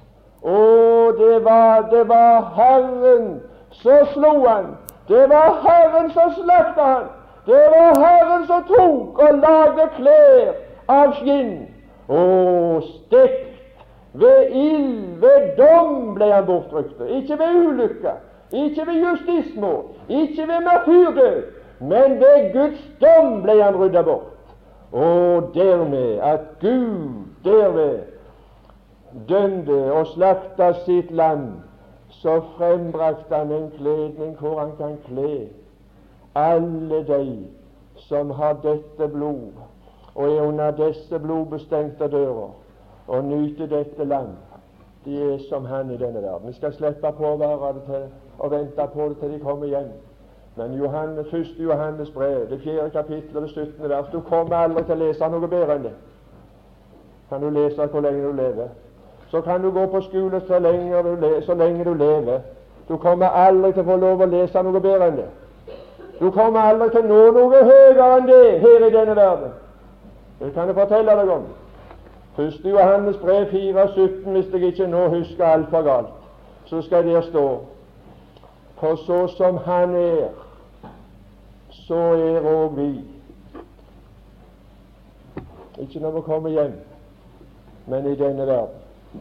Det var Herren som slo han. Det var Herren som slakta han. Det var Herren som tok og lagde klær av skinn. Stekt ved ild, ved dom ble han bortryktet. Ikke ved ulykke, ikke ved justismål, ikke ved martyrdød, men ved Guds dom ble han ryddet bort. Og dermed at Gud derved dømte og slakta sitt lam, så frembrakte han en kledning hvor han kan kle alle de som har dette blod og er under disse blodbestengte dører og nyter dette land. De er som han i denne verden. Vi skal slippe på å være det til og vente på det til de kommer hjem. Men 1. Johannes brev, det 4. kapittel, det 17. vers, du kommer aldri til å lese noe bedre enn det. Kan du lese hvor lenge du lever? Så kan du gå på skole så lenge du lever. Du kommer aldri til å få lov å lese noe bedre enn det. Du kommer aldri til å nå noe høyere enn det her i denne verden. Det kan jeg fortelle deg om. 1. Johannes brev 4,17, hvis jeg ikke nå husker alt for galt, så skal der stå: for så som han er, så er og vi. Ikke når vi kommer hjem, men i denne verden.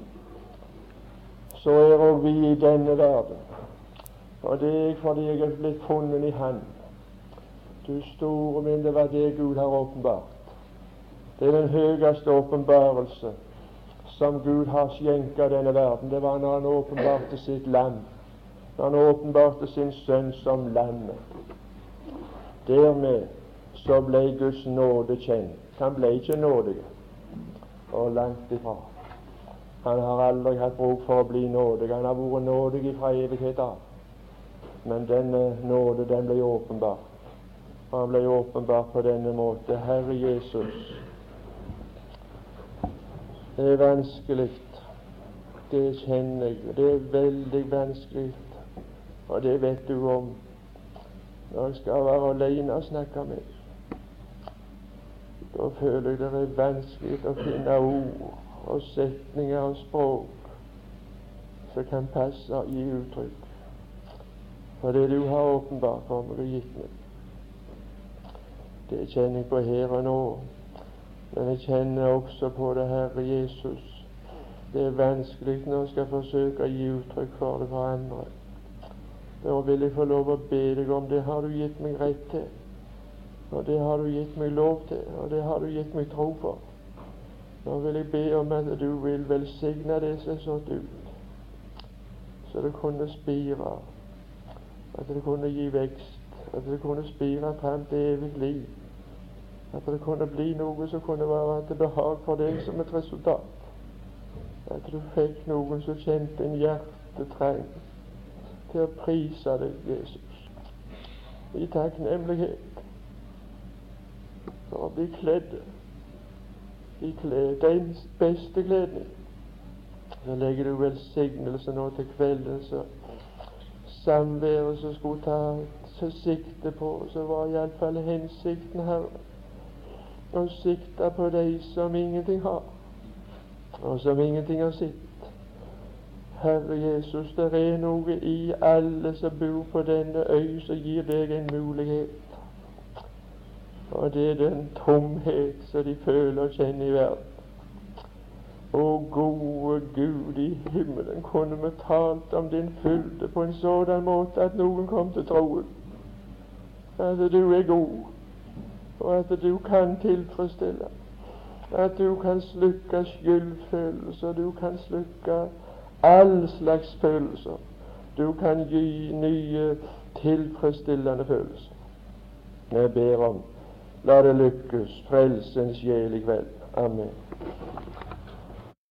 Så er og vi i denne verden. Og det er fordi jeg er blitt funnet i Han. Du store min, det var det Gud har åpenbart. Det er den høyeste åpenbarelse som Gud har skjenket denne verden. Det var når Han åpenbarte sitt lam, når Han åpenbarte sin sønn som lammet. Dermed så ble Guds nåde kjent. Han ble ikke nådig, og langt ifra. Han har aldri hatt bruk for å bli nådig. Han har vært nådig fra evighet av. Men denne nåde, den ble åpenbart. Han ble åpenbart på denne måte. Herre Jesus, det er vanskelig. Det kjenner jeg. Det er veldig vanskelig. Og det vet du om når jeg skal være alene og snakke med. Da føler jeg det er vanskelig å finne ord og setninger og språk som kan passe og gi uttrykk for det du har åpenbart for meg og gitt meg. Det kjenner jeg på her og nå, men jeg kjenner også på det, Herre Jesus. Det er vanskelig når jeg skal forsøke å gi uttrykk for det for andre. Da vil jeg få lov å be deg om det har du gitt meg rett til, og det har du gitt meg lov til, og det har du gitt meg tro for. Nå vil jeg be om at du vil velsigne det som er sådd ut, så det kunne spire, at det kunne gi vekst, at det kunne spire frem til evig liv, at det kunne bli noe som kunne være til behag for deg som et resultat, at du fikk noen som kjente en hjertetreng til å prise deg, Jesus, i takknemlighet for å bli kledd i den beste kledning. Så legger du velsignelse nå til kvelden, så samværet som skulle ta sikte på, så var i alle fall hensikten her å sikte på de som ingenting har, og som ingenting har sett. Herre Jesus, det er noe i alle som bor på denne øy som gir deg en mulighet, og det er den tomhet som de føler og kjenner i verden. Å gode Gud i himmelen, kunne vi talt om din fylde på en sådan måte at noen kom til troen at du er god, og at du kan tilfredsstille, at du kan slukke skyldfølelser, du kan slukke all slags følelser, du kan gi nye tilfredsstillende følelser. Jeg ber om, la det lykkes, frelse en sjel i kveld. Amen.